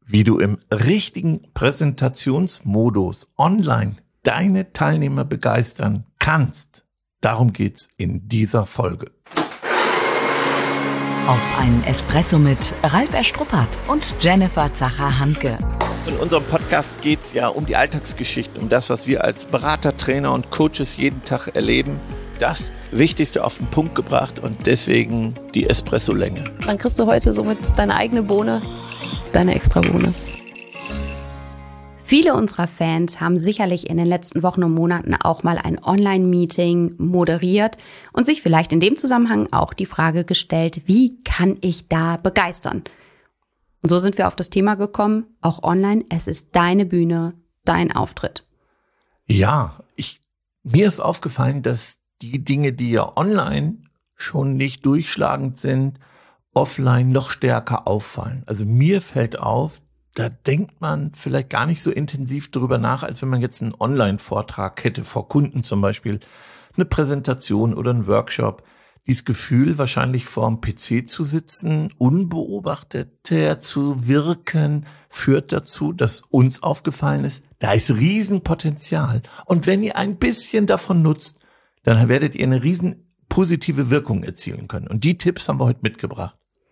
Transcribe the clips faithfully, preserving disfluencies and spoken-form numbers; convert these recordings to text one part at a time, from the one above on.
wie du im richtigen Präsentationsmodus online deine Teilnehmer begeistern kannst. Darum geht's in dieser Folge. Auf einen Espresso mit Ralf Erstruppert und Jennifer Zacher-Hanke. In unserem Podcast geht's ja um die Alltagsgeschichten, um das, was wir als Berater, Trainer und Coaches jeden Tag erleben. Das Wichtigste auf den Punkt gebracht und deswegen die Espresso-Länge. Dann kriegst du heute somit deine eigene Bohne, deine Extra-Bohne. Viele unserer Fans haben sicherlich in den letzten Wochen und Monaten auch mal ein Online-Meeting moderiert und sich vielleicht in dem Zusammenhang auch die Frage gestellt, wie kann ich da begeistern? Und so sind wir auf das Thema gekommen, auch online, es ist deine Bühne, dein Auftritt. Ja, ich, mir ist aufgefallen, dass die Dinge, die ja online schon nicht durchschlagend sind, offline noch stärker auffallen. Also mir fällt auf, da denkt man vielleicht gar nicht so intensiv drüber nach, als wenn man jetzt einen Online-Vortrag hätte, vor Kunden zum Beispiel, eine Präsentation oder einen Workshop. Dieses Gefühl, wahrscheinlich vorm P C zu sitzen, unbeobachteter zu wirken, führt dazu, dass uns aufgefallen ist, da ist Riesenpotenzial. Und wenn ihr ein bisschen davon nutzt, dann werdet ihr eine riesen positive Wirkung erzielen können. Und die Tipps haben wir heute mitgebracht.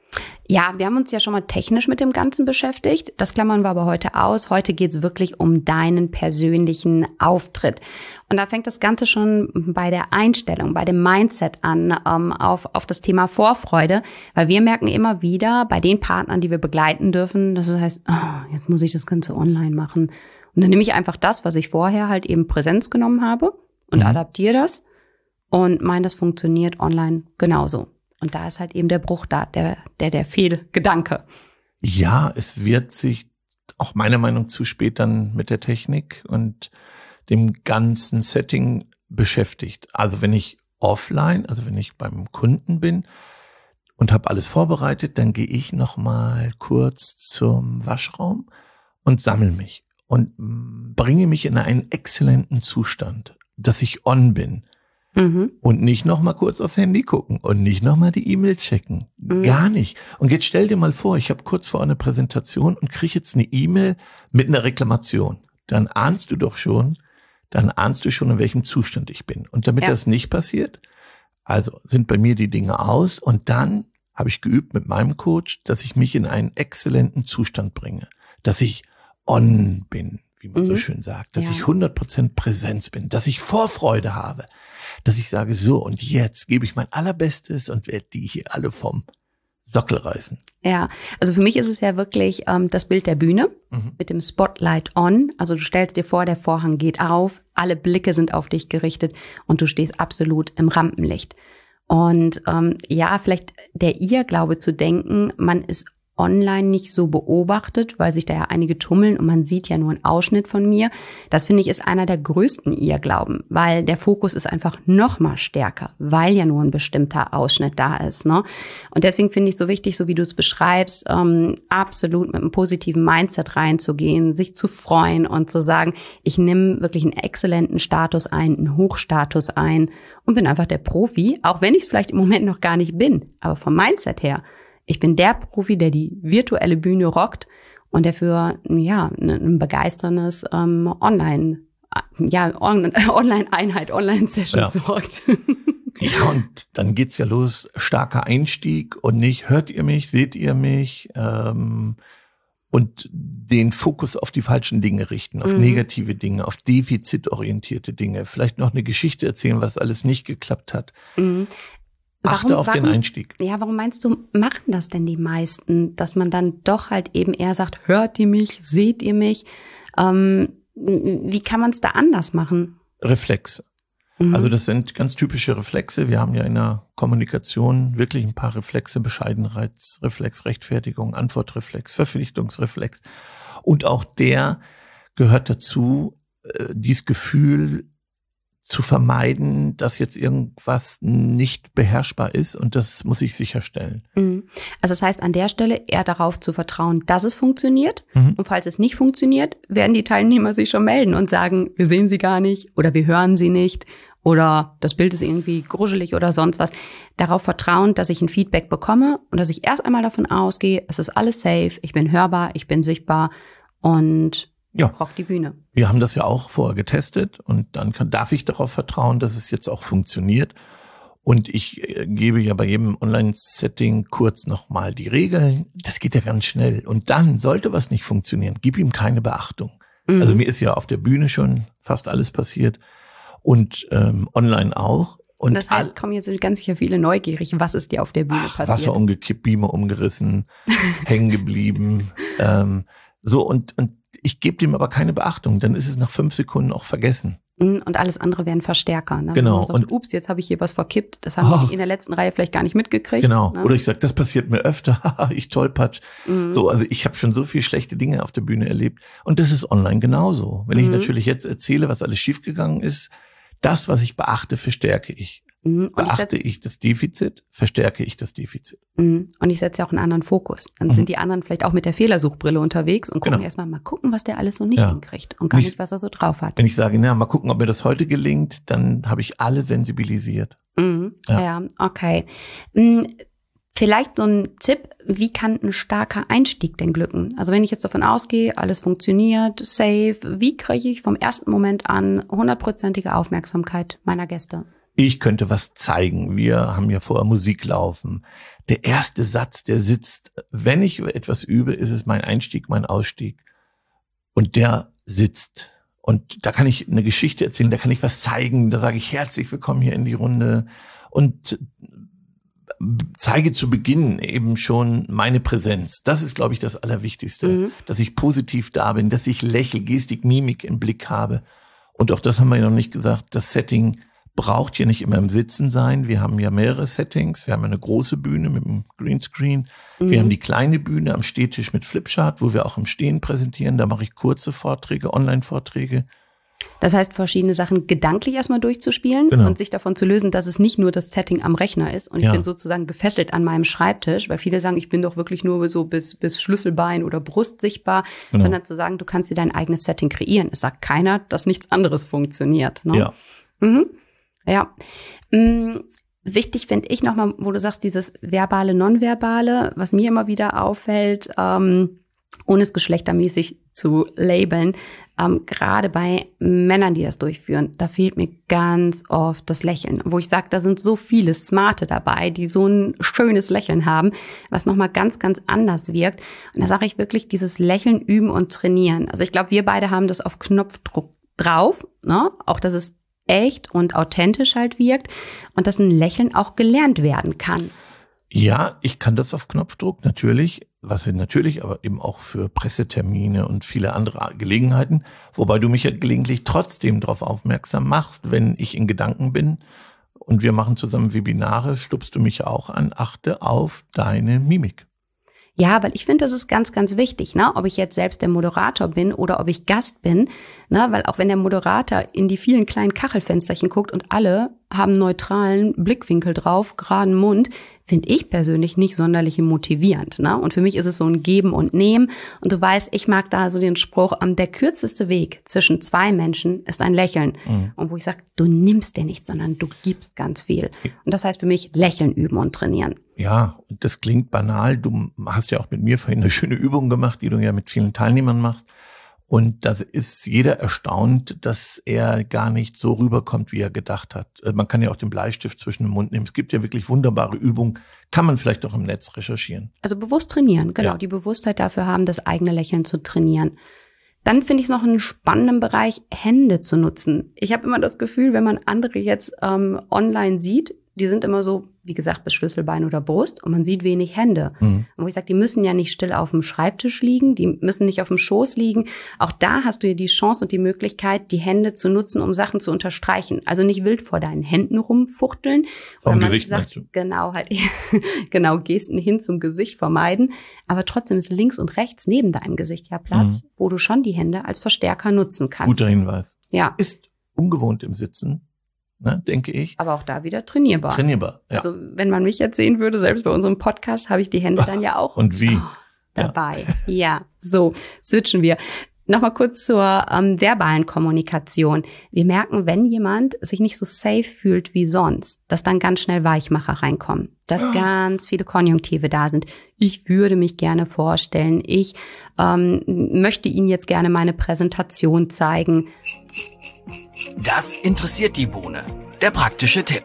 Ja, wir haben uns ja schon mal technisch mit dem Ganzen beschäftigt. Das klammern wir aber heute aus. Heute geht's wirklich um deinen persönlichen Auftritt. Und da fängt das Ganze schon bei der Einstellung, bei dem Mindset an, ähm, auf, auf das Thema Vorfreude. Weil wir merken immer wieder bei den Partnern, die wir begleiten dürfen, dass es heißt, oh, jetzt muss ich das Ganze online machen. Und dann nehme ich einfach das, was ich vorher halt eben Präsenz genommen habe und mhm. adaptiere das und meine, das funktioniert online genauso. Und da ist halt eben der Bruch da, der, der, der Fehlgedanke. Ja, es wird sich auch meiner Meinung nach zu spät dann mit der Technik und dem ganzen Setting beschäftigt. Also wenn ich offline, also wenn ich beim Kunden bin und habe alles vorbereitet, dann gehe ich noch mal kurz zum Waschraum und sammle mich und bringe mich in einen exzellenten Zustand, dass ich on bin. Mhm. Und nicht noch mal kurz aufs Handy gucken und nicht noch mal die E-Mail checken. Mhm. Gar nicht. Und jetzt stell dir mal vor, ich habe kurz vor einer Präsentation und kriege jetzt eine E-Mail mit einer Reklamation. Dann ahnst du doch schon, dann ahnst du schon, in welchem Zustand ich bin. Und damit ja. das nicht passiert, also sind bei mir die Dinge aus und dann habe ich geübt mit meinem Coach, dass ich mich in einen exzellenten Zustand bringe, dass ich on bin, wie man mhm. so schön sagt, dass ja. ich hundert Prozent Präsenz bin, dass ich Vorfreude habe, dass ich sage, so und jetzt gebe ich mein Allerbestes und werde die hier alle vom Sockel reißen. Ja, also für mich ist es ja wirklich ähm, das Bild der Bühne mhm. mit dem Spotlight on. Also du stellst dir vor, der Vorhang geht auf, alle Blicke sind auf dich gerichtet und du stehst absolut im Rampenlicht. Und ähm, ja, vielleicht der Irrglaube zu denken, man ist online nicht so beobachtet, weil sich da ja einige tummeln und man sieht ja nur einen Ausschnitt von mir. Das finde ich ist einer der größten Irrglauben, weil der Fokus ist einfach noch mal stärker, weil ja nur ein bestimmter Ausschnitt da ist, ne? Und deswegen finde ich so wichtig, so wie du es beschreibst, ähm, absolut mit einem positiven Mindset reinzugehen, sich zu freuen und zu sagen, ich nehme wirklich einen exzellenten Status ein, einen Hochstatus ein und bin einfach der Profi, auch wenn ich es vielleicht im Moment noch gar nicht bin, aber vom Mindset her. Ich bin der Profi, der die virtuelle Bühne rockt und der für ja ein begeisterndes ähm, Online, ja on, Online-Einheit, Online-Session ja. sorgt. Ja, und dann geht's ja los, starker Einstieg und nicht, hört ihr mich, seht ihr mich ähm, und den Fokus auf die falschen Dinge richten, auf mhm. negative Dinge, auf defizitorientierte Dinge, vielleicht noch eine Geschichte erzählen, was alles nicht geklappt hat. Mhm. Achte warum, auf warum, den Einstieg. Ja, warum meinst du, machen das denn die meisten, dass man dann doch halt eben eher sagt, hört ihr mich, seht ihr mich? Ähm, wie kann man es da anders machen? Reflexe. Mhm. Also das sind ganz typische Reflexe. Wir haben ja in der Kommunikation wirklich ein paar Reflexe, Bescheidenheitsreflex, Rechtfertigung, Antwortreflex, Verpflichtungsreflex. Und auch der gehört dazu, äh, dieses Gefühl zu vermeiden, dass jetzt irgendwas nicht beherrschbar ist und das muss ich sicherstellen. Also das heißt, an der Stelle eher darauf zu vertrauen, dass es funktioniert. Mhm. Und falls es nicht funktioniert, werden die Teilnehmer sich schon melden und sagen, wir sehen sie gar nicht oder wir hören sie nicht. oder das Bild ist irgendwie gruschelig oder sonst was. Darauf vertrauen, dass ich ein Feedback bekomme und dass ich erst einmal davon ausgehe, es ist alles safe, ich bin hörbar, ich bin sichtbar und ja. rock die Bühne. Wir haben das ja auch vorher getestet und dann kann, darf ich darauf vertrauen, dass es jetzt auch funktioniert. Und ich äh, gebe ja bei jedem Online-Setting kurz nochmal die Regeln. Das geht ja ganz schnell. Und dann, sollte was nicht funktionieren, gib ihm keine Beachtung. Mhm. Also mir ist ja auf der Bühne schon fast alles passiert und ähm, online auch. Und das heißt, kommen jetzt ganz sicher viele neugierig. Was ist dir auf der Bühne ach, passiert? Wasser umgekippt, Beamer umgerissen, hängen geblieben. Ähm, so und und ich gebe dem aber keine Beachtung. Dann ist es nach fünf Sekunden auch vergessen. Und alles andere wären Verstärker. Ne? Genau. Sagt, und ups, jetzt habe ich hier was verkippt. Das haben oh, die in der letzten Reihe vielleicht gar nicht mitgekriegt. Genau. Ne? Oder ich sage, das passiert mir öfter. Ich tollpatsch. Mhm. So, also ich habe schon so viel schlechte Dinge auf der Bühne erlebt. Und das ist online genauso. Wenn ich mhm. natürlich jetzt erzähle, was alles schiefgegangen ist, das, was ich beachte, verstärke ich. Mhm. Und Beachte ich, ich das Defizit, verstärke ich das Defizit. Mhm. Und ich setze ja auch einen anderen Fokus. Dann mhm. sind die anderen vielleicht auch mit der Fehlersuchbrille unterwegs und gucken genau. erstmal mal gucken, was der alles so nicht ja. hinkriegt und gar nicht, was er so drauf hat. Wenn ich sage, na, mal gucken, ob mir das heute gelingt, dann habe ich alle sensibilisiert. Mhm. Ja. ja, okay. Mhm. Vielleicht so ein Tipp, wie kann ein starker Einstieg denn glücken? Also wenn ich jetzt davon ausgehe, alles funktioniert, safe, wie kriege ich vom ersten Moment an hundertprozentige Aufmerksamkeit meiner Gäste? Ich könnte was zeigen. Wir haben ja vorher Musik laufen. Der erste Satz, der sitzt, wenn ich etwas übe, ist es mein Einstieg, mein Ausstieg. Und der sitzt. Und da kann ich eine Geschichte erzählen, da kann ich was zeigen. Da sage ich herzlich willkommen hier in die Runde. Und zeige zu Beginn eben schon meine Präsenz. Das ist, glaube ich, das Allerwichtigste. Mhm. Dass ich positiv da bin, dass ich lächle, Gestik, Mimik im Blick habe. Und auch das haben wir ja noch nicht gesagt, das Setting braucht ja nicht immer im Sitzen sein. Wir haben ja mehrere Settings. Wir haben eine große Bühne mit einem Greenscreen. Mhm. Wir haben die kleine Bühne am Stehtisch mit Flipchart, wo wir auch im Stehen präsentieren. Da mache ich kurze Vorträge, Online-Vorträge. Das heißt, verschiedene Sachen gedanklich erstmal durchzuspielen genau. und sich davon zu lösen, dass es nicht nur das Setting am Rechner ist und ich ja. bin sozusagen gefesselt an meinem Schreibtisch, weil viele sagen, ich bin doch wirklich nur so bis bis Schlüsselbein oder Brust sichtbar, genau. sondern zu sagen, du kannst dir dein eigenes Setting kreieren. Es sagt keiner, dass nichts anderes funktioniert. Ne? Ja. Mhm. Ja. Mhm. Wichtig finde ich nochmal, wo du sagst, dieses verbale, nonverbale, was mir immer wieder auffällt, ähm, ohne es geschlechtermäßig zu labeln, ähm, gerade bei Männern, die das durchführen, da fehlt mir ganz oft das Lächeln, wo ich sage, da sind so viele Smarte dabei, die so ein schönes Lächeln haben, was nochmal ganz, ganz anders wirkt. Und da sage ich wirklich, dieses Lächeln üben und trainieren. Also ich glaube, wir beide haben das auf Knopfdruck drauf, ne? Auch, dass es echt und authentisch halt wirkt und dass ein Lächeln auch gelernt werden kann. Ja, ich kann das auf Knopfdruck, natürlich, was natürlich, aber eben auch für Pressetermine und viele andere Gelegenheiten, wobei du mich ja gelegentlich trotzdem darauf aufmerksam machst, wenn ich in Gedanken bin und wir machen zusammen Webinare, stupst du mich auch an, achte auf deine Mimik. Ja, weil ich finde, das ist ganz, ganz wichtig, ne? Ob ich jetzt selbst der Moderator bin oder ob ich Gast bin, ne? Weil auch wenn der Moderator in die vielen kleinen Kachelfensterchen guckt und alle haben neutralen Blickwinkel drauf, geraden Mund, finde ich persönlich nicht sonderlich motivierend, ne? Und für mich ist es so ein Geben und Nehmen. Und du weißt, ich mag da so den Spruch, der kürzeste Weg zwischen zwei Menschen ist ein Lächeln. Mhm. Und wo ich sage, du nimmst dir nichts, sondern du gibst ganz viel. Und das heißt für mich, Lächeln üben und trainieren. Ja, und das klingt banal. Du hast ja auch mit mir vorhin eine schöne Übung gemacht, die du ja mit vielen Teilnehmern machst. Und da ist jeder erstaunt, dass er gar nicht so rüberkommt, wie er gedacht hat. Man kann ja auch den Bleistift zwischen den Mund nehmen. Es gibt ja wirklich wunderbare Übungen. Kann man vielleicht auch im Netz recherchieren. Also bewusst trainieren, genau. Ja. Die Bewusstheit dafür haben, das eigene Lächeln zu trainieren. Dann finde ich es noch einen spannenden Bereich, Hände zu nutzen. Ich habe immer das Gefühl, wenn man andere jetzt ähm, online sieht, die sind immer so, wie gesagt, bis Schlüsselbein oder Brust und man sieht wenig Hände. Mhm. Und wo ich sage, die müssen ja nicht still auf dem Schreibtisch liegen, die müssen nicht auf dem Schoß liegen. Auch da hast du ja die Chance und die Möglichkeit, die Hände zu nutzen, um Sachen zu unterstreichen. Also nicht wild vor deinen Händen rumfuchteln. Vom Gesicht sagt, meinst du? Genau, halt, genau, Gesten hin zum Gesicht vermeiden. Aber trotzdem ist links und rechts neben deinem Gesicht ja Platz, mhm. wo du schon die Hände als Verstärker nutzen kannst. Guter Hinweis. Ja. Ist ungewohnt im Sitzen. Ne, denke ich. Aber auch da wieder trainierbar. Trainierbar, ja. Also wenn man mich jetzt sehen würde, selbst bei unserem Podcast, habe ich die Hände dann ja auch und wie? Oh, dabei. Ja. ja, so switchen wir. Nochmal kurz zur ähm, verbalen Kommunikation. Wir merken, wenn jemand sich nicht so safe fühlt wie sonst, dass dann ganz schnell Weichmacher reinkommen, dass oh. ganz viele Konjunktive da sind. Ich würde mich gerne vorstellen, ich ähm, möchte Ihnen jetzt gerne meine Präsentation zeigen. Das interessiert die Bohne. Der praktische Tipp.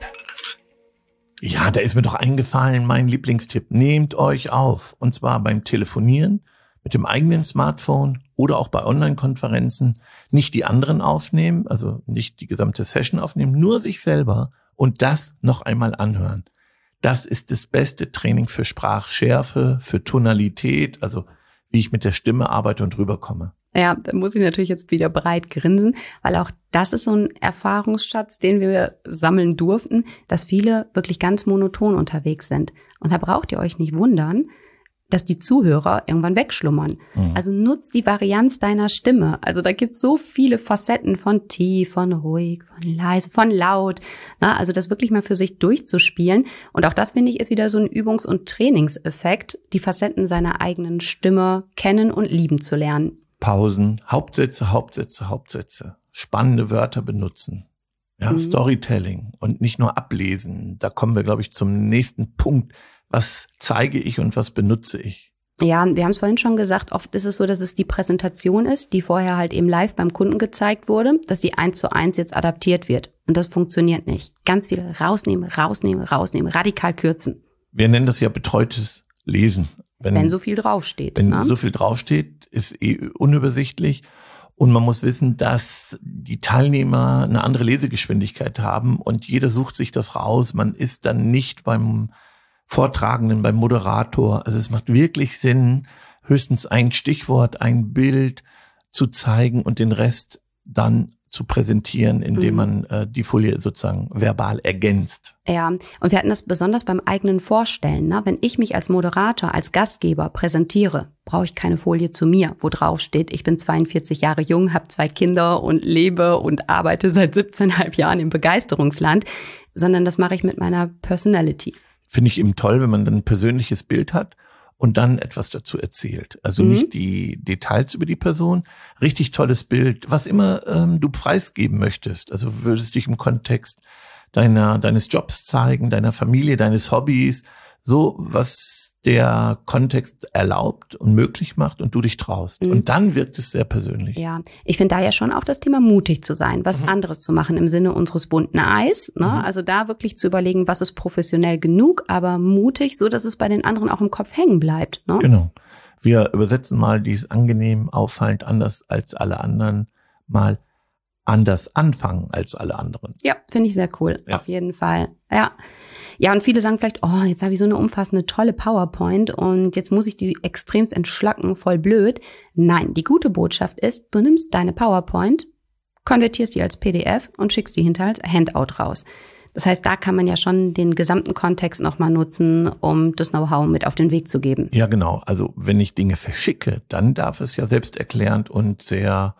Ja, da ist mir doch eingefallen, mein Lieblingstipp. Nehmt euch auf, und zwar beim Telefonieren, mit dem eigenen Smartphone oder auch bei Online-Konferenzen. Nicht die anderen aufnehmen, also nicht die gesamte Session aufnehmen, nur sich selber und das noch einmal anhören. Das ist das beste Training für Sprachschärfe, für Tonalität, also wie ich mit der Stimme arbeite und rüberkomme. Ja, da muss ich natürlich jetzt wieder breit grinsen, weil auch das ist so ein Erfahrungsschatz, den wir sammeln durften, dass viele wirklich ganz monoton unterwegs sind. Und da braucht ihr euch nicht wundern, dass die Zuhörer irgendwann wegschlummern. Mhm. Also nutzt die Varianz deiner Stimme. Also da gibt's so viele Facetten von tief, von ruhig, von leise, von laut. Na, also das wirklich mal für sich durchzuspielen. Und auch das, finde ich, ist wieder so ein Übungs- und Trainingseffekt, die Facetten seiner eigenen Stimme kennen und lieben zu lernen. Pausen, Hauptsätze, Hauptsätze, Hauptsätze. Spannende Wörter benutzen. Ja, mhm. Storytelling und nicht nur ablesen. Da kommen wir, glaube ich, zum nächsten Punkt. Was zeige ich und was benutze ich? Ja, wir haben es vorhin schon gesagt, oft ist es so, dass es die Präsentation ist, die vorher halt eben live beim Kunden gezeigt wurde, dass die eins zu eins jetzt adaptiert wird. Und das funktioniert nicht. Ganz viel rausnehmen, rausnehmen, rausnehmen, radikal kürzen. Wir nennen das ja betreutes Lesen. Wenn, wenn so viel draufsteht. Wenn ne? so viel draufsteht, ist eh unübersichtlich. Und man muss wissen, dass die Teilnehmer eine andere Lesegeschwindigkeit haben und jeder sucht sich das raus. Man ist dann nicht beim Vortragenden, beim Moderator. Also es macht wirklich Sinn, höchstens ein Stichwort, ein Bild zu zeigen und den Rest dann zu präsentieren, indem mhm. man äh, die Folie sozusagen verbal ergänzt. Ja, und wir hatten das besonders beim eigenen Vorstellen. Ne? Wenn ich mich als Moderator, als Gastgeber präsentiere, brauche ich keine Folie zu mir, wo drauf steht, ich bin zweiundvierzig Jahre jung, habe zwei Kinder und lebe und arbeite seit siebzehneinhalb Jahren im Begeisterungsland, sondern das mache ich mit meiner Personality. Finde ich eben toll, wenn man dann ein persönliches Bild hat und dann etwas dazu erzählt. Also mhm. nicht die Details über die Person, richtig tolles Bild, was immer ähm, du preisgeben möchtest. Also würdest dich im Kontext deiner deines Jobs zeigen, deiner Familie, deines Hobbys, so was der Kontext erlaubt und möglich macht und du dich traust. Mhm. Und dann wirkt es sehr persönlich. Ja, ich finde da ja schon auch das Thema mutig zu sein, was mhm. anderes zu machen im Sinne unseres bunten Eis. Ne? Mhm. Also da wirklich zu überlegen, was ist professionell genug, aber mutig, so dass es bei den anderen auch im Kopf hängen bleibt. Ne? Genau. Wir übersetzen mal dies angenehm, auffallend, anders als alle anderen, mal anders anfangen als alle anderen. Ja, finde ich sehr cool, ja. Auf jeden Fall. Ja. Ja, und viele sagen vielleicht, oh, jetzt habe ich so eine umfassende, tolle PowerPoint und jetzt muss ich die extremst entschlacken, voll blöd. Nein, die gute Botschaft ist, du nimmst deine PowerPoint, konvertierst die als P D F und schickst die hinterher als Handout raus. Das heißt, da kann man ja schon den gesamten Kontext nochmal nutzen, um das Know-how mit auf den Weg zu geben. Ja, genau. Also wenn ich Dinge verschicke, dann darf es ja selbsterklärend und sehr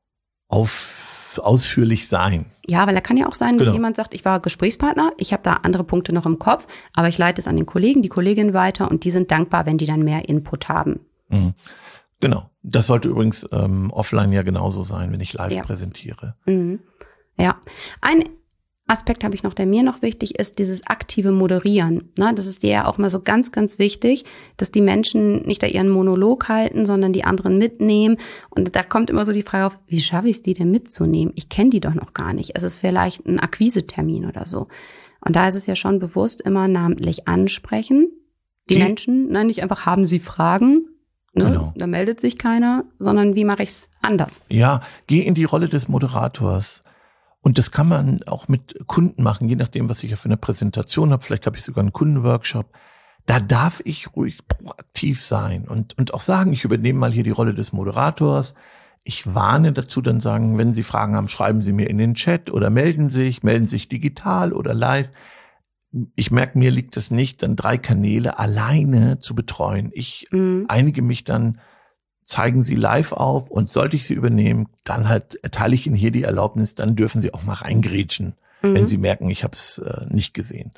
auf ausführlich sein. Ja, weil da kann ja auch sein, dass genau. jemand sagt, ich war Gesprächspartner, ich habe da andere Punkte noch im Kopf, aber ich leite es an den Kollegen, die Kollegin weiter und die sind dankbar, wenn die dann mehr Input haben. Mhm. Genau. Das sollte übrigens ähm, offline ja genauso sein, wenn ich live ja. präsentiere. Mhm. Ja. Ein Aspekt habe ich noch, der mir noch wichtig ist, dieses aktive Moderieren. Ne, das ist dir ja auch mal so ganz, ganz wichtig, dass die Menschen nicht da ihren Monolog halten, sondern die anderen mitnehmen. Und da kommt immer so die Frage auf, wie schaffe ich es, die denn mitzunehmen? Ich kenne die doch noch gar nicht. Es ist vielleicht ein Akquisetermin oder so. Und da ist es ja schon bewusst, immer namentlich ansprechen. Die die? Menschen, ne, nicht einfach, haben sie Fragen? Ne? Genau. Da meldet sich keiner, sondern wie mache ich es anders? Ja, geh in die Rolle des Moderators. Und das kann man auch mit Kunden machen, je nachdem, was ich ja für eine Präsentation habe. Vielleicht habe ich sogar einen Kundenworkshop. Da darf ich ruhig proaktiv sein und, und auch sagen, ich übernehme mal hier die Rolle des Moderators. Ich warne dazu, dann sagen, wenn Sie Fragen haben, schreiben Sie mir in den Chat oder melden sich, melden sich digital oder live. Ich merke, mir liegt es nicht, dann drei Kanäle alleine zu betreuen. Ich mhm. einige mich dann, zeigen Sie live auf und sollte ich Sie übernehmen, dann halt erteile ich Ihnen hier die Erlaubnis, dann dürfen Sie auch mal reingrätschen, mhm. wenn Sie merken, ich habe es äh, nicht gesehen.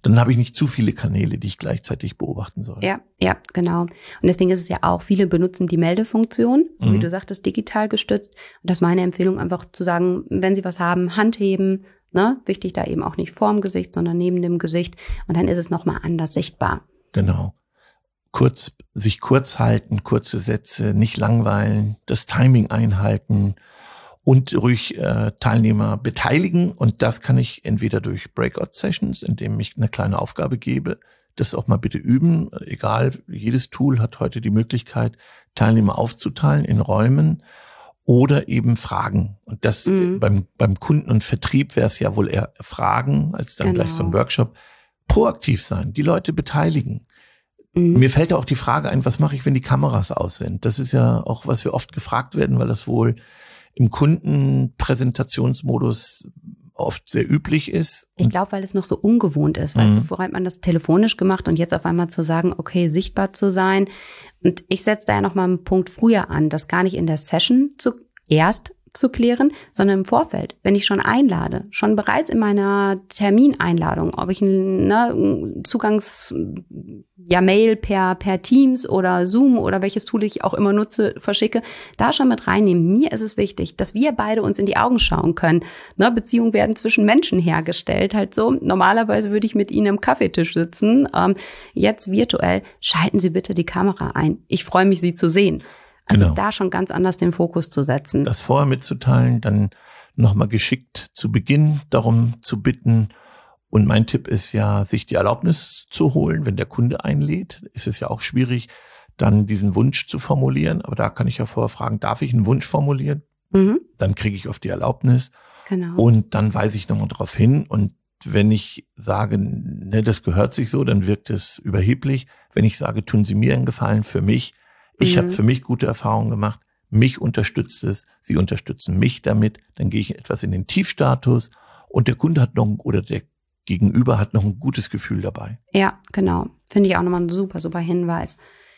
Dann habe ich nicht zu viele Kanäle, die ich gleichzeitig beobachten soll. Ja, ja, genau. Und deswegen ist es ja auch, viele benutzen die Meldefunktion, so mhm. wie du sagtest, digital gestützt. Und das ist meine Empfehlung, einfach zu sagen, wenn Sie was haben, Hand heben. Ne? Wichtig da eben auch nicht vorm Gesicht, sondern neben dem Gesicht. Und dann ist es nochmal anders sichtbar. Genau. Kurz, sich kurz halten, kurze Sätze, nicht langweilen, das Timing einhalten und ruhig äh, Teilnehmer beteiligen. Und das kann ich entweder durch Breakout-Sessions, indem ich eine kleine Aufgabe gebe, das auch mal bitte üben. Egal, jedes Tool hat heute die Möglichkeit, Teilnehmer aufzuteilen in Räumen oder eben Fragen. Und das mhm. beim beim Kunden und Vertrieb wäre es ja wohl eher Fragen, als dann genau. gleich so ein Workshop. Proaktiv sein, die Leute beteiligen. Mhm. Mir fällt auch die Frage ein, was mache ich, wenn die Kameras aus sind? Das ist ja auch, was wir oft gefragt werden, weil das wohl im Kundenpräsentationsmodus oft sehr üblich ist. Ich glaube, weil es noch so ungewohnt ist. Weißt mhm. du, vorher hat man das telefonisch gemacht und jetzt auf einmal zu sagen, okay, sichtbar zu sein. Und ich setze da ja noch mal einen Punkt früher an, das gar nicht in der Session zuerst zu klären, sondern im Vorfeld, wenn ich schon einlade, schon bereits in meiner Termineinladung, ob ich einen ne, Zugangs, ja, Mail per per Teams oder Zoom oder welches Tool ich auch immer nutze, verschicke, da schon mit reinnehmen. Mir ist es wichtig, dass wir beide uns in die Augen schauen können. Ne, Beziehungen werden zwischen Menschen hergestellt, halt so. Normalerweise würde ich mit Ihnen am Kaffeetisch sitzen. Ähm, jetzt virtuell, schalten Sie bitte die Kamera ein. Ich freue mich, Sie zu sehen. Also genau. Da schon ganz anders den Fokus zu setzen. Das vorher mitzuteilen, dann nochmal geschickt zu Beginn darum zu bitten. Und mein Tipp ist ja, sich die Erlaubnis zu holen, wenn der Kunde einlädt. Ist es ja auch schwierig, dann diesen Wunsch zu formulieren. Aber da kann ich ja vorher fragen, darf ich einen Wunsch formulieren? Mhm. Dann kriege ich oft die Erlaubnis. Genau. Und dann weise ich nochmal darauf hin. Und wenn ich sage, ne, das gehört sich so, dann wirkt es überheblich. Wenn ich sage, tun Sie mir einen Gefallen für mich. Ich mhm. habe für mich gute Erfahrungen gemacht. Mich unterstützt es. Sie unterstützen mich damit. Dann gehe ich etwas in den Tiefstatus. Und der Kunde hat noch, oder der Gegenüber hat noch ein gutes Gefühl dabei. Ja, genau. Finde ich auch nochmal ein super, super Hinweis.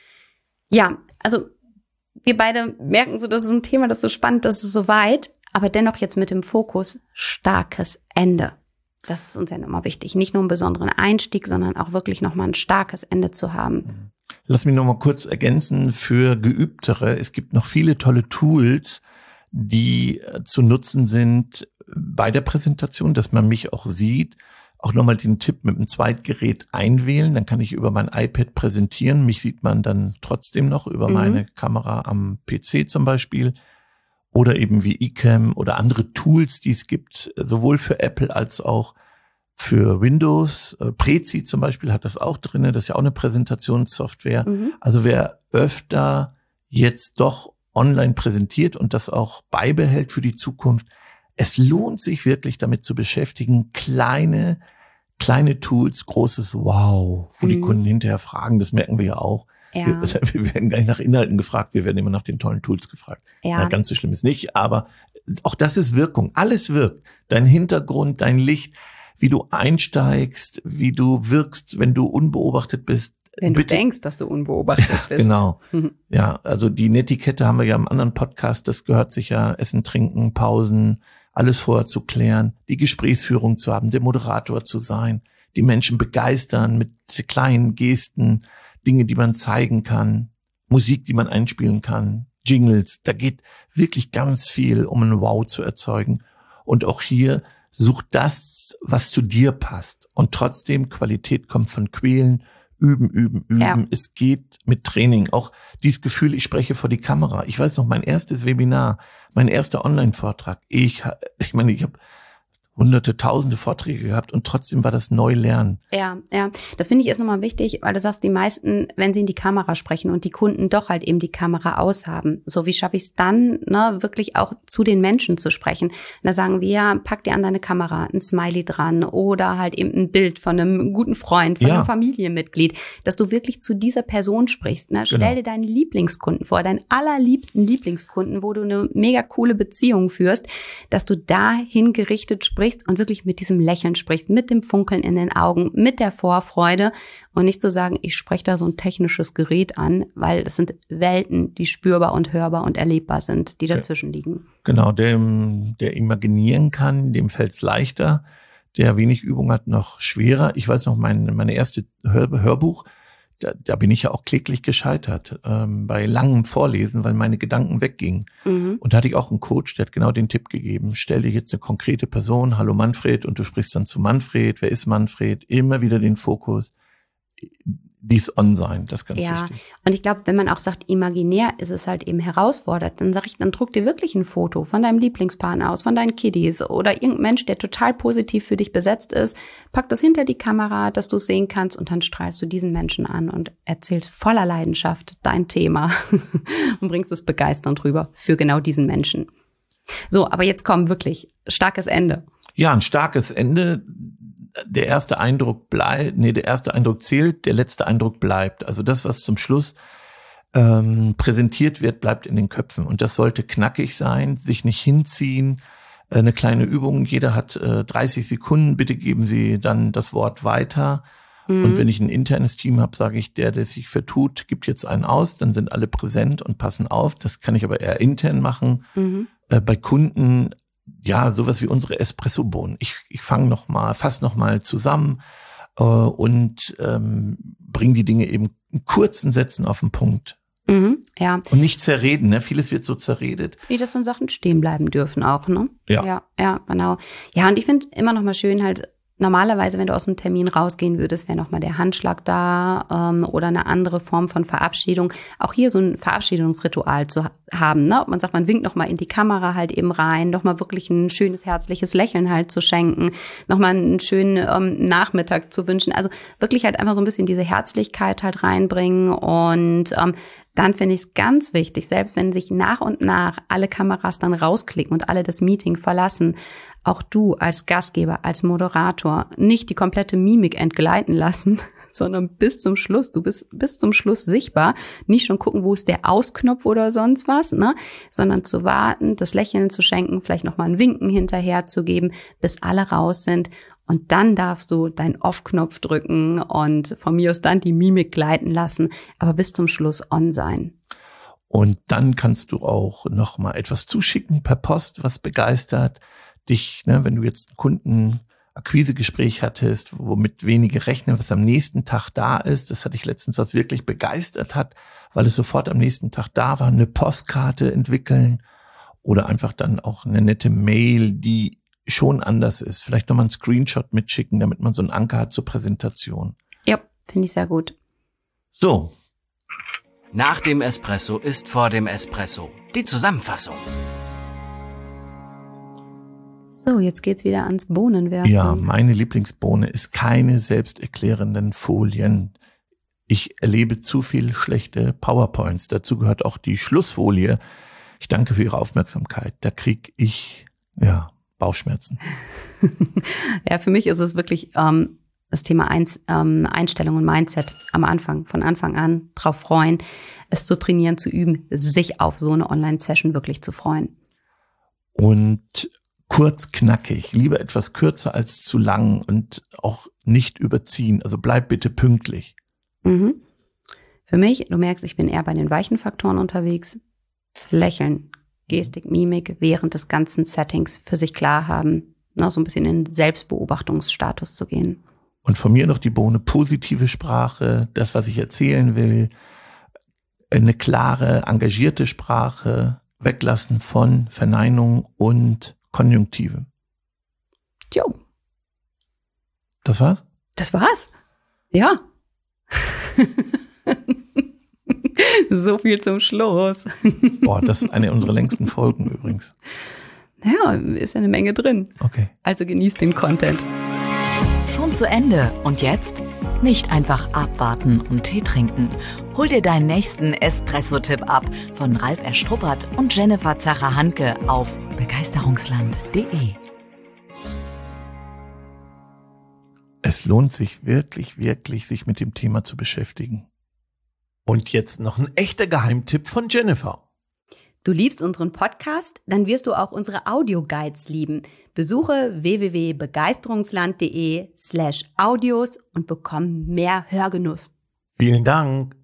Ja, also wir beide merken so, das ist ein Thema, das ist so spannend, das ist so weit, aber dennoch jetzt mit dem Fokus starkes Ende. Das ist uns ja nochmal wichtig. Nicht nur einen besonderen Einstieg, sondern auch wirklich nochmal ein starkes Ende zu haben. Lass mich nochmal kurz ergänzen für Geübtere. Es gibt noch viele tolle Tools, die zu nutzen sind bei der Präsentation, dass man mich auch sieht. Auch nochmal den Tipp mit dem Zweitgerät einwählen, dann kann ich über mein iPad präsentieren. Mich sieht man dann trotzdem noch über mhm. meine Kamera am P C zum Beispiel oder eben wie eCam oder andere Tools, die es gibt, sowohl für Apple als auch für Windows. Prezi zum Beispiel hat das auch drin, das ist ja auch eine Präsentationssoftware. Mhm. Also wer öfter jetzt doch online präsentiert und das auch beibehält für die Zukunft, es lohnt sich wirklich damit zu beschäftigen, kleine, kleine Tools, großes Wow, wo mhm. die Kunden hinterher fragen, das merken wir ja auch. Ja. Wir, wir werden gar nicht nach Inhalten gefragt, wir werden immer nach den tollen Tools gefragt. Ja. Na, ganz so schlimm ist nicht, aber auch das ist Wirkung. Alles wirkt. Dein Hintergrund, dein Licht, wie du einsteigst, wie du wirkst, wenn du unbeobachtet bist. Wenn Bitte. Du denkst, dass du unbeobachtet bist. Genau. Ja, also die Netiquette haben wir ja im anderen Podcast, das gehört sich ja, Essen, Trinken, Pausen, alles vorher zu klären, die Gesprächsführung zu haben, der Moderator zu sein, die Menschen begeistern mit kleinen Gesten, Dinge, die man zeigen kann, Musik, die man einspielen kann, Jingles. Da geht wirklich ganz viel, um ein Wow zu erzeugen. Und auch hier such das, was zu dir passt. Und trotzdem, Qualität kommt von Quälen, üben, üben, üben. Ja. Es geht mit Training. Auch dieses Gefühl, ich spreche vor die Kamera. Ich weiß noch, mein erstes Webinar, mein erster Online-Vortrag. Ich, ich meine, ich habe hunderte, tausende Vorträge gehabt und trotzdem war das Neulernen. Ja, ja. Das finde ich ist nochmal wichtig, weil du sagst, die meisten, wenn sie in die Kamera sprechen und die Kunden doch halt eben die Kamera aushaben. So, wie schaffe ich es dann, ne, wirklich auch zu den Menschen zu sprechen? Und da sagen wir, ja, pack dir an deine Kamera ein Smiley dran oder halt eben ein Bild von einem guten Freund, von ja. einem Familienmitglied, dass du wirklich zu dieser Person sprichst. Ne? Stell genau. dir deinen Lieblingskunden vor, deinen allerliebsten Lieblingskunden, wo du eine mega coole Beziehung führst, dass du dahin gerichtet sprichst und wirklich mit diesem Lächeln sprichst, mit dem Funkeln in den Augen, mit der Vorfreude und nicht zu sagen, ich spreche da so ein technisches Gerät an, weil es sind Welten, die spürbar und hörbar und erlebbar sind, die dazwischen liegen. Genau, dem, der imaginieren kann, dem fällt es leichter. der wenig Übung hat, noch schwerer. Ich weiß noch, mein meine erste Hör, Hörbuch, da, da bin ich ja auch kläglich gescheitert ähm, bei langem Vorlesen, weil meine Gedanken weggingen. Mhm. Und da hatte ich auch einen Coach, der hat genau den Tipp gegeben, stell dir jetzt eine konkrete Person, hallo Manfred, und du sprichst dann zu Manfred. Wer ist Manfred? Immer wieder den Fokus. Dies on sein, das ist ganz ja, wichtig. Und ich glaube, wenn man auch sagt, imaginär ist es halt eben herausfordernd, dann sage ich, dann druck dir wirklich ein Foto von deinem Lieblingspartner aus, von deinen Kiddies oder irgendein Mensch, der total positiv für dich besetzt ist, pack das hinter die Kamera, dass du es sehen kannst und dann strahlst du diesen Menschen an und erzählst voller Leidenschaft dein Thema und bringst es begeisternd rüber für genau diesen Menschen. So, aber jetzt komm, wirklich, starkes Ende. Ja, ein starkes Ende. Der erste Eindruck bleibt, nee, der erste Eindruck zählt, der letzte Eindruck bleibt. Also das, was zum Schluss ähm, präsentiert wird, bleibt in den Köpfen. Und das sollte knackig sein, sich nicht hinziehen. Äh, eine kleine Übung, jeder hat äh, dreißig Sekunden, bitte geben Sie dann das Wort weiter. Mhm. Und wenn ich ein internes Team habe, sage ich, der, der sich vertut, gibt jetzt einen aus, dann sind alle präsent und passen auf. Das kann ich aber eher intern machen. Mhm. Äh, bei Kunden ja, sowas wie unsere Espresso-Bohnen. Ich, ich fange noch mal, fass noch mal zusammen äh, und ähm, bringe die Dinge eben in kurzen Sätzen auf den Punkt. Mhm, ja. Und nicht zerreden, ne? Vieles wird so zerredet. Wie das dann Sachen stehen bleiben dürfen auch, ne? Ja. Ja, ja, genau. Ja, und ich finde immer noch mal schön halt, normalerweise, wenn du aus dem Termin rausgehen würdest, wäre nochmal der Handschlag da ähm, oder eine andere Form von Verabschiedung. Auch hier so ein Verabschiedungsritual zu ha- haben. Ne? Man sagt, man winkt nochmal in die Kamera halt eben rein, nochmal wirklich ein schönes, herzliches Lächeln halt zu schenken, nochmal einen schönen ähm, Nachmittag zu wünschen. Also wirklich halt einfach so ein bisschen diese Herzlichkeit halt reinbringen. Und ähm, dann finde ich es ganz wichtig, selbst wenn sich nach und nach alle Kameras dann rausklicken und alle das Meeting verlassen, auch du als Gastgeber, als Moderator nicht die komplette Mimik entgleiten lassen, sondern bis zum Schluss, du bist bis zum Schluss sichtbar, nicht schon gucken, wo ist der Ausknopf oder sonst was, ne, sondern zu warten, das Lächeln zu schenken, vielleicht nochmal ein Winken hinterher zu geben, bis alle raus sind. Und dann darfst du deinen Off-Knopf drücken und von mir aus dann die Mimik gleiten lassen, aber bis zum Schluss on sein. Und dann kannst du auch noch mal etwas zuschicken per Post, was begeistert dich, ne, wenn du jetzt ein Kundenakquisegespräch hattest, womit wenige rechnen, was am nächsten Tag da ist. Das hatte ich letztens, was wirklich begeistert hat, weil es sofort am nächsten Tag da war. Eine Postkarte entwickeln oder einfach dann auch eine nette Mail, die schon anders ist. Vielleicht nochmal einen Screenshot mitschicken, damit man so einen Anker hat zur Präsentation. Ja, finde ich sehr gut. So. Nach dem Espresso ist vor dem Espresso. Die Zusammenfassung. So, jetzt geht's wieder ans Bohnenwerfen. Ja, meine Lieblingsbohne ist keine selbsterklärenden Folien. Ich erlebe zu viel schlechte PowerPoints. Dazu gehört auch die Schlussfolie. Ich danke für Ihre Aufmerksamkeit. Da kriege ich, ja, Bauchschmerzen. Ja, für mich ist es wirklich ähm, das Thema Eins, ähm, Einstellung und Mindset am Anfang, von Anfang an drauf freuen, es zu trainieren, zu üben, sich auf so eine Online-Session wirklich zu freuen. Und kurz, knackig, lieber etwas kürzer als zu lang und auch nicht überziehen. Also bleib bitte pünktlich. Mhm. Für mich, du merkst, ich bin eher bei den weichen Faktoren unterwegs. Lächeln, Gestik, Mimik während des ganzen Settings für sich klar haben, ne, so ein bisschen in Selbstbeobachtungsstatus zu gehen. Und von mir noch die Bohne, positive Sprache, das, was ich erzählen will, eine klare, engagierte Sprache, weglassen von Verneinung und Konjunktive. Jo. Das war's? Das war's. Ja. So viel zum Schluss. Boah, das ist eine unserer längsten Folgen übrigens. Ja, ist ja eine Menge drin. Okay. Also genießt den Content. Schon zu Ende. Und jetzt? Nicht einfach abwarten und Tee trinken. Hol dir deinen nächsten Espresso-Tipp ab von Ralf Erstruppert und Jennifer Zacher-Hanke auf begeisterungsland punkt de. Es lohnt sich wirklich, wirklich, sich mit dem Thema zu beschäftigen. Und jetzt noch ein echter Geheimtipp von Jennifer. Du liebst unseren Podcast? Dann wirst du auch unsere Audioguides lieben. Besuche w w w punkt begeisterungsland punkt de slash audios und bekomm mehr Hörgenuss. Vielen Dank.